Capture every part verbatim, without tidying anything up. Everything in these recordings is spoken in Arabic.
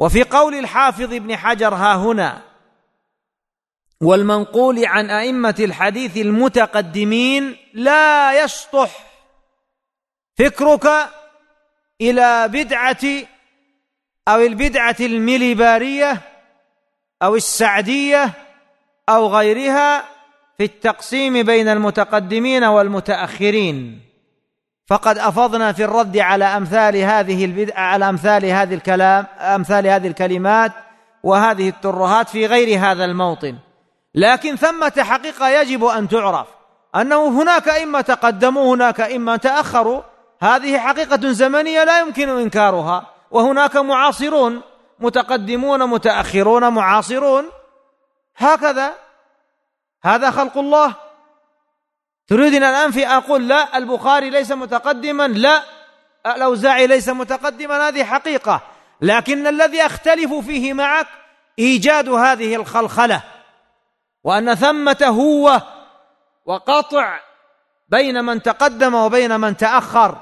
وفي قول الحافظ ابن حجر ها هنا والمنقول عن أئمة الحديث المتقدمين لا يشطح فكرك إلى بدعة أو البدعة المليبارية أو السعدية أو غيرها في التقسيم بين المتقدمين والمتأخرين، فقد أفضنا في الرد على أمثال هذه البدعة على أمثال هذه الكلام أمثال هذه الكلمات وهذه الترهات في غير هذا الموطن. لكن ثمة حقيقة يجب أن تعرف، أنه هناك إما تقدموا هناك إما تأخروا، هذه حقيقة زمنية لا يمكن إنكارها، وهناك معاصرون متقدمون متأخرون معاصرون، هكذا هذا خلق الله. تريدين الآن في أقول لا البخاري ليس متقدما، لا الأوزاعي ليس متقدما، هذه حقيقة، لكن الذي أختلف فيه معك إيجاد هذه الخلخلة، وأن ثمة هو وقطع بين من تقدم وبين من تأخر.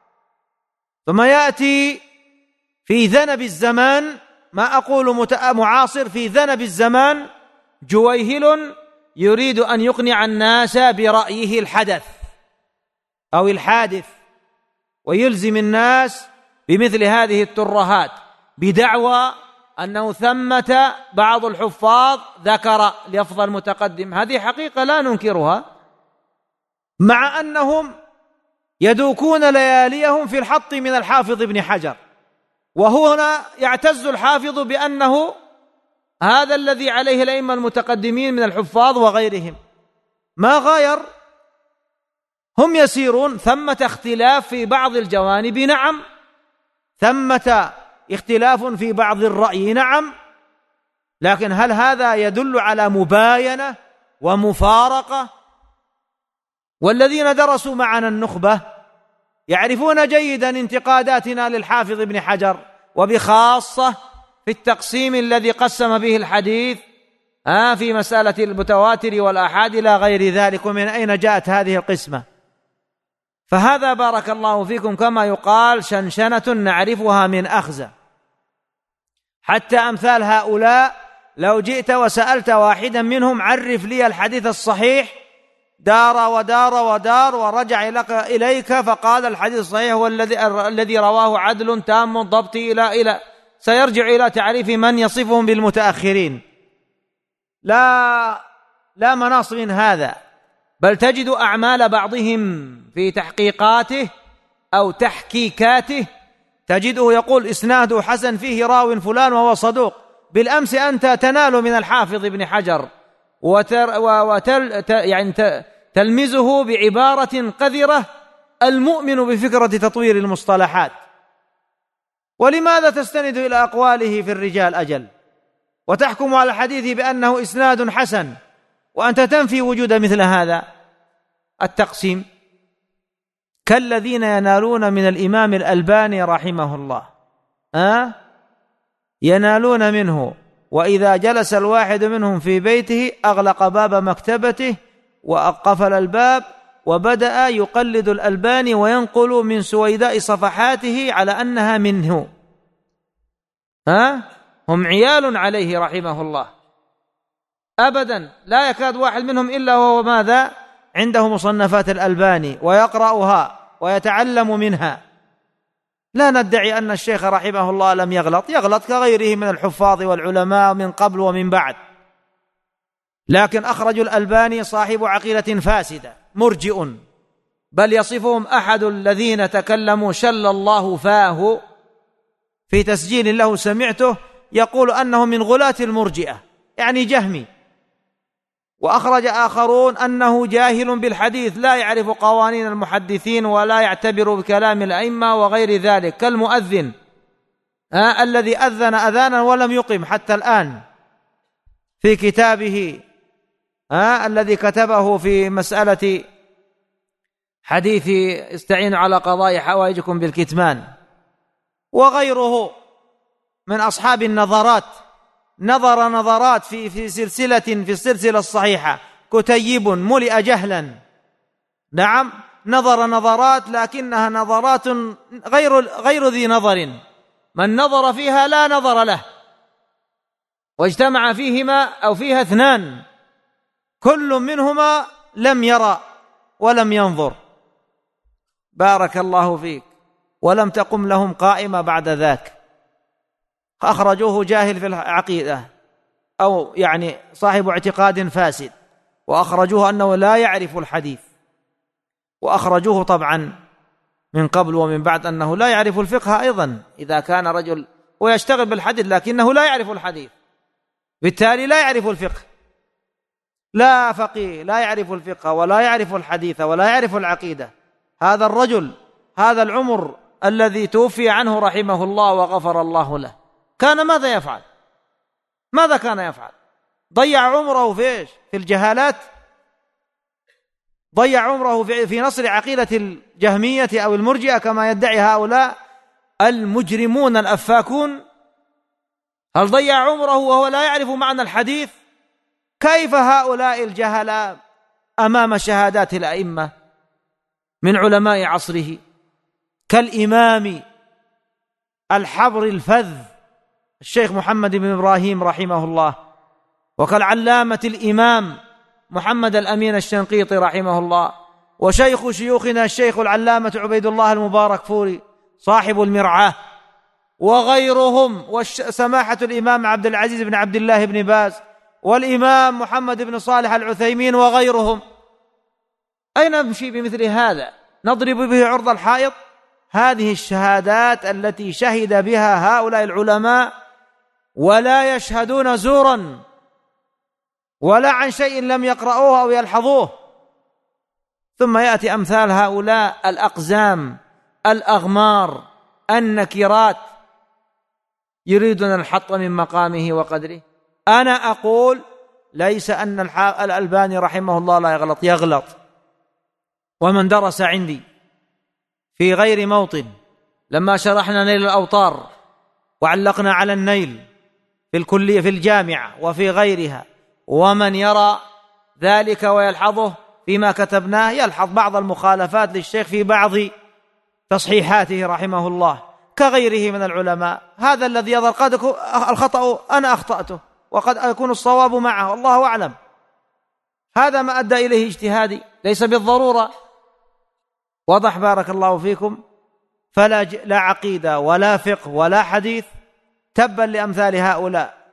ثم يأتي في ذنب الزمان، ما أقول معاصر، في ذنب الزمان جويهل يريد أن يقنع الناس برأيه الحدث أو الحادث، ويلزم الناس بمثل هذه الترهات بدعوى أنه ثمة بعض الحفاظ ذكر لفظ المتقدم. هذه حقيقة لا ننكرها، مع أنهم يدوكون لياليهم في الحط من الحافظ ابن حجر، وهنا يعتز الحافظ بأنه هذا الذي عليه الأئمة المتقدمين من الحفاظ وغيرهم، ما غاير، هم يسيرون. ثمة اختلاف في بعض الجوانب، نعم، ثمة اختلاف في بعض الرأي، نعم، لكن هل هذا يدل على مباينة ومفارقة؟ والذين درسوا معنا النخبة يعرفون جيدا انتقاداتنا للحافظ ابن حجر، وبخاصة في التقسيم الذي قسم به الحديث آه في مسألة المتواتر والآحاد إلى غير ذلك، ومن أين جاءت هذه القسمة؟ فهذا بارك الله فيكم كما يقال شنشنة نعرفها من أخزة. حتى أمثال هؤلاء لو جئت وسألت واحدا منهم عرف لي الحديث الصحيح، دار ودار ودار ورجع إليك فقال الحديث الصحيح هو الذي الذي رواه عدل تام الضبط إلى إلى سيرجع إلى تعريف من يصفهم بالمتأخرين. لا لا مناص من هذا، بل تجد أعمال بعضهم في تحقيقاته أو تحكيكاته تجده يقول إسناده حسن فيه راو فلان وهو صدوق. بالأمس أنت تنال من الحافظ ابن حجر وتر وتل يعني تلمزه بعبارة قذرة المؤمن بفكرة تطوير المصطلحات، ولماذا تستند إلى أقواله في الرجال أجل وتحكم على الحديث بأنه إسناد حسن وأنت تنفي وجود مثل هذا التقسيم؟ كالذين ينالون من الإمام الألباني رحمه الله أه؟ ينالون منه، وإذا جلس الواحد منهم في بيته أغلق باب مكتبته وقفل الباب وبدأ يقلد الألباني وينقل من سويداء صفحاته على أنها منه. ها؟ هم عيال عليه رحمه الله أبدا، لا يكاد واحد منهم إلا وهو ماذا؟ عنده مصنفات الألباني ويقرأها ويتعلم منها. لا ندعي أن الشيخ رحمه الله لم يغلط، يغلط كغيره من الحفاظ والعلماء من قبل ومن بعد، لكن أخرج الألباني صاحب عقيدة فاسدة مرجئ، بل يصفهم أحد الذين تكلموا شل الله فاه في تسجيل له سمعته يقول أنه من غلاة المرجئة، يعني جهمي. وأخرج آخرون أنه جاهل بالحديث لا يعرف قوانين المحدثين ولا يعتبر بكلام الأئمة وغير ذلك، كالمؤذن آه الذي أذن أذانا ولم يقم حتى الآن في كتابه آه الذي كتبه في مسألة حديث استعينوا على قضاء حوائجكم بالكتمان، وغيره من أصحاب النظرات نظر نظرات في في سلسلة في السلسلة الصحيحة كتيب ملئ جهلا، نعم نظر نظرات لكنها نظرات غير غير ذي نظر، من نظر فيها لا نظر له، واجتمع فيهما أو فيها اثنان كل منهما لم يرى ولم ينظر، بارك الله فيك، ولم تقم لهم قائمة بعد ذاك، أخرجوه جاهل في العقيدة أو يعني صاحب اعتقاد فاسد، وأخرجوه أنه لا يعرف الحديث، وأخرجوه طبعا من قبل ومن بعد أنه لا يعرف الفقه أيضا، إذا كان رجل ويشتغل بالحديث لكنه لا يعرف الحديث، بالتالي لا يعرف الفقه، لا فقيه لا يعرف الفقه ولا يعرف الحديث ولا يعرف العقيدة. هذا الرجل هذا العمر الذي توفي عنه رحمه الله وغفر الله له كان ماذا يفعل؟ ماذا كان يفعل؟ ضيع عمره في ايش؟ في الجهالات، ضيع عمره في نصر عقيدة الجهمية أو المرجئة كما يدعي هؤلاء المجرمون الأفاكون. هل ضيع عمره وهو لا يعرف معنى الحديث؟ كيف هؤلاء الجهلاء أمام شهادات الأئمة من علماء عصره كالإمام الحبر الفذ الشيخ محمد بن إبراهيم رحمه الله، وكالعلامة الإمام محمد الأمين الشنقيطي رحمه الله، وشيخ شيوخنا الشيخ العلامة عبيد الله المبارك فوري صاحب المرعاة، وغيرهم، وسماحة الإمام عبد العزيز بن عبد الله بن باز، والإمام محمد بن صالح العثيمين وغيرهم. أين نمشي بمثل هذا؟ نضرب به عرض الحائط؟ هذه الشهادات التي شهد بها هؤلاء العلماء ولا يشهدون زورا ولا عن شيء لم يقرأوه أو يلحظوه، ثم يأتي أمثال هؤلاء الأقزام الأغمار النكرات يريدون الحط من مقامه وقدره. أنا أقول ليس أن الألباني رحمه الله لا يغلط، يغلط، ومن درس عندي في غير موطن لما شرحنا نيل الأوطار وعلقنا على النيل في الكلية في الجامعة وفي غيرها، ومن يرى ذلك ويلحظه فيما كتبناه يلحظ بعض المخالفات للشيخ في بعض تصحيحاته رحمه الله كغيره من العلماء. هذا الذي يظهر قد الخطأ أنا أخطأته وقد يكون الصواب معه، والله أعلم. هذا ما أدى إليه اجتهادي، ليس بالضرورة. وضح بارك الله فيكم. فلا لا عقيدة ولا فقه ولا حديث، تبا لأمثال هؤلاء